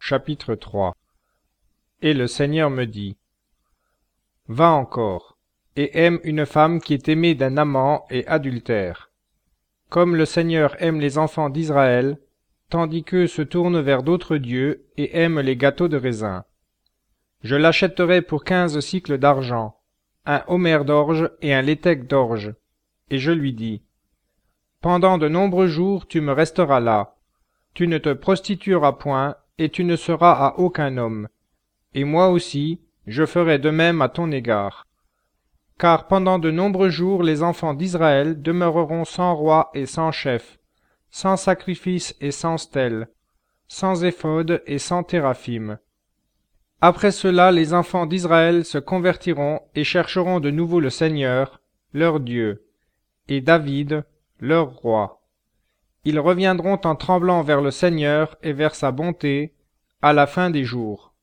Chapitre 3. Et le Seigneur me dit, Va encore, et aime une femme qui est aimée d'un amant et adultère. Comme le Seigneur aime les enfants d'Israël, tandis qu'eux se tournent vers d'autres dieux et aiment les gâteaux de raisin. Je l'achèterai pour 15 sicles d'argent, un homer d'orge et un léthec d'orge. Et je lui dis, Pendant de nombreux jours tu me resteras là, tu ne te prostitueras point, et tu ne seras à aucun homme. Et moi aussi, je ferai de même à ton égard. Car pendant de nombreux jours les enfants d'Israël demeureront sans roi et sans chef, sans sacrifice et sans stèle, sans éphod et sans téraphim. Après cela les enfants d'Israël se convertiront et chercheront de nouveau le Seigneur, leur Dieu, et David, leur roi. Ils reviendront en tremblant vers le Seigneur et vers sa bonté, à la fin des jours.